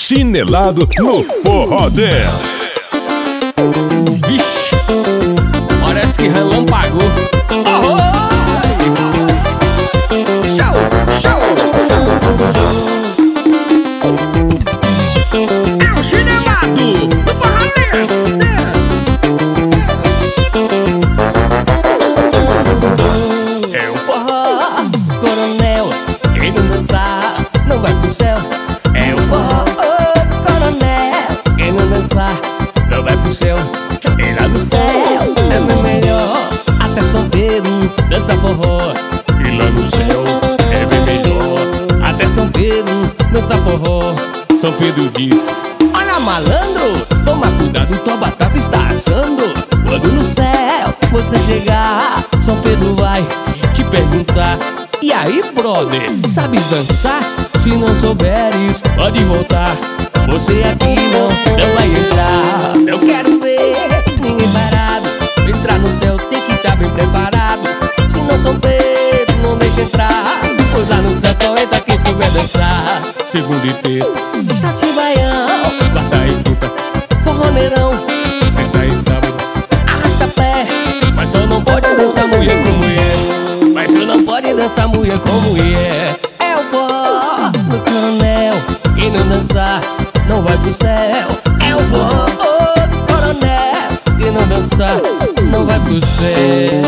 Chinelado no Forró Dance. Vixe, parece que relampagou. Oh, show, show. É o Chinelado no Forró Dance. É o forró, coronel. Quem não dançar não vai pro céu. É o forró, coronel. Quem não dançar não vai pro céu. E lá no céu é bem melhor. Até São Pedro dança forró. E lá no céu é bem melhor. Até São Pedro dança forró. São Pedro diz: olha, malandro, toma cuidado, tua batata está assando. Quando no céu você chegar, São Pedro vai te perguntar: e aí, brother, sabes dançar? Se não souberes, pode voltar. Você aqui não vai entrar. Eu quero ver ninguém parado. Entrar no céu tem que estar bem preparado. Se não São Pedro não deixa entrar, pois lá no céu só entra quem souber dançar. Segunda e terça, Chate Baião. Quarta e quinta, forroneirão. Sexta e sábado, arrasta pé. Mas só não pode dançar mulher com mulher. Mas só não pode dançar mulher com mulher. É o forró do coronel. Quem não dançar não vai pro céu. É o forró do coronel. Quem não dançar não vai pro céu.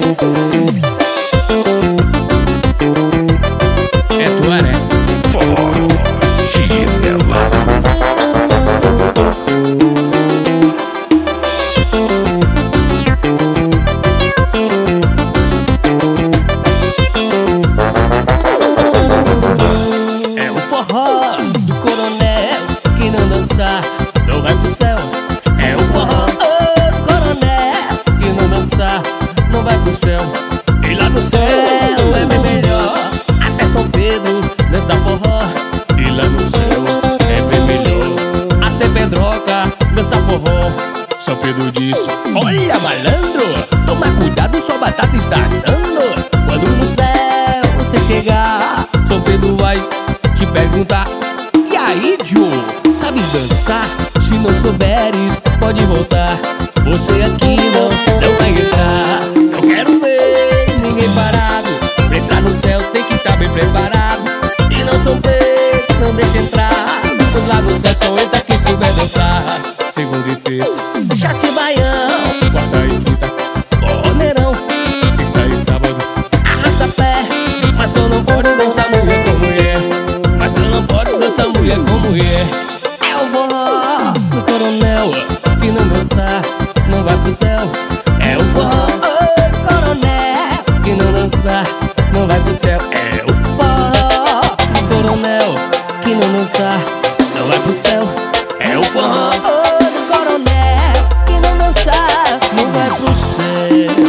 É Tuaré. Forró Chinelado. É o forró do coronel. Quem não dançar não vai pro céu. É o forró do coronel. Quem não dançar não vai pro céu. E lá no céu é bem melhor. Até São Pedro dança forró. E lá no céu é bem melhor. Até Pedroca dança forró. São Pedro disse: olha, malandro, toma cuidado, sua batata está assando. Quando no céu você chegar, São Pedro vai te perguntar: e aí, Joe, sabes dançar? Se não souberes, pode voltar. Você aqui não vai entrar. Eu quero ver ninguém parado. Pra entrar no céu tem que estar bem preparado. E não São Pedro não deixa entrar, pois lá no céu só entra quem souber dançar. Segunda e terça, Chate Baião. Quarta e quinta, forroneirão. Sexta e sábado, arrasta pé. Mas só não pode dançar mulher com mulher. Mas só não pode dançar mulher com mulher. É o forró do coronel. Quem não dançar não vai pro céu. É o forró do coronel. Quem não dançar não vai pro céu. É o forró do coronel. Quem não dançar não vai pro céu. É o forró do coronel. Quem não dançar não vai pro céu.